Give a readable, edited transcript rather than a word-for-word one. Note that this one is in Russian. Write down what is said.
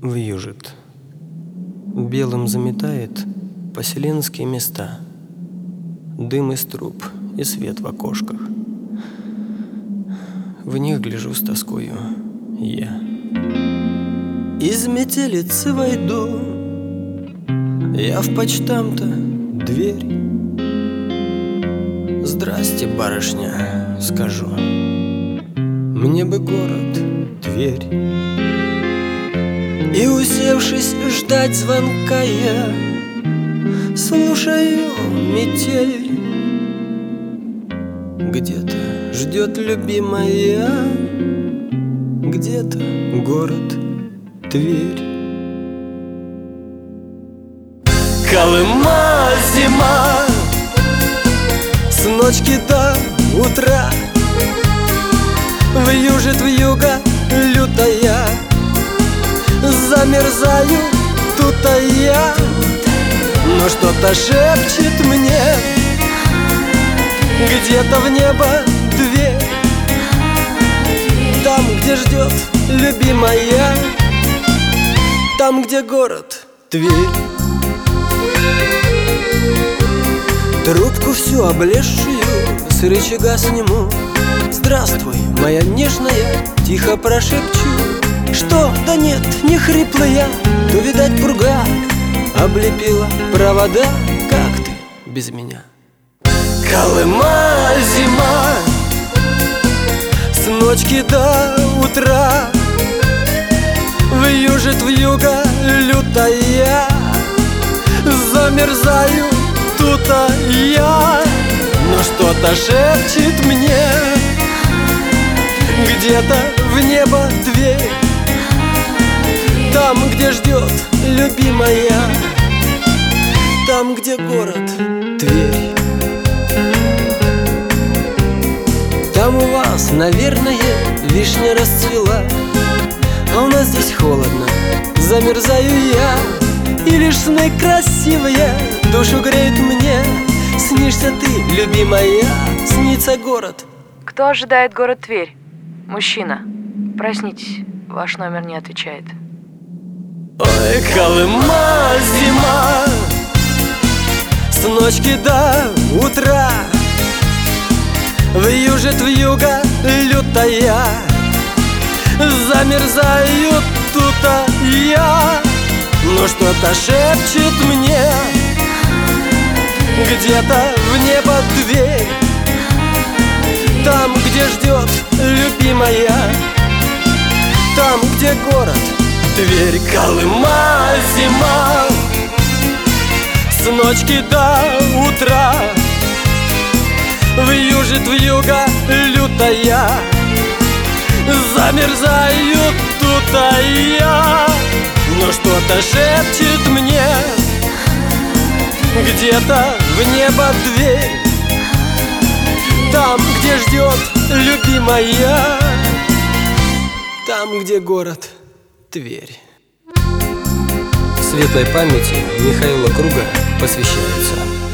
вьюжит, белым заметает поселенские места, дым из труб и свет в окошках. В них гляжу с тоскою я. Из метелицы войду я в почтамта дверь. Здрасте, барышня, скажу, мне бы город Тверь. И, усевшись ждать звонка, я слушаю метель. Где-то ждет любимая, где-то город Тверь. Колыма зима, с ночки до утра вьюжит вьюга лютая. Замерзаю тут-то я, но что-то шепчет мне где-то в небо дверь. Там, где ждет любимая, там, где город Тверь. Трубку всю облезшую с рычага сниму. Здравствуй, моя нежная, тихо прошепчу. Что? Да нет, не хриплая, то, видать, пурга облепила провода. Как ты без меня? Колыма зима, с ночки до утра вьюжит вьюга лютая. Замерзаю тут-то я, но что-то шепчет мне где-то в небо дверь. Там, где ждет любимая, там, где город Тверь. Там у вас, наверное, вишня расцвела, а у нас здесь холодно, замерзаю я. И лишь сны красивые душу греют мне. Снишься ты, любимая, снится город. Кто ожидает город Тверь? Мужчина, проснитесь, ваш номер не отвечает. Ой, Колыма зима, с ночки до утра вьюжит вьюга лютая. Замерзаю тут-то я, но что-то шепчет мне где-то в небо дверь. Там, где ждет любимая, там, где город Тверь. Колыма зима, с ночки до утра вьюжит вьюга лютая. Замерзаю тут-то я, но что-то шепчет мне где-то в небо дверь. Там, где ждет любимая, там, где город Тверь. Светлой памяти Михаила Круга посвящается.